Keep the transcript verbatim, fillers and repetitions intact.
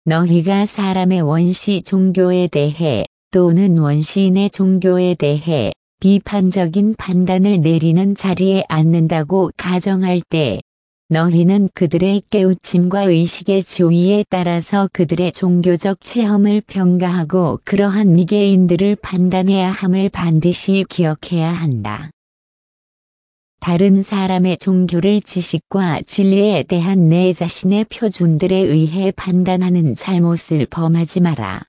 너희가 사람의 원시 종교에 대해 또는 원시인의 종교에 대해 비판적인 판단을 내리는 자리에 앉는다고 가정할 때 너희는 그들의 깨우침과 의식의 주의에 따라서 그들의 종교적 체험을 평가하고 그러한 미개인들을 판단해야 함을 반드시 기억해야 한다. 다른 사람의 종교를 지식과 진리에 대한 내 자신의 표준들에 의해 판단하는 잘못을 범하지 마라.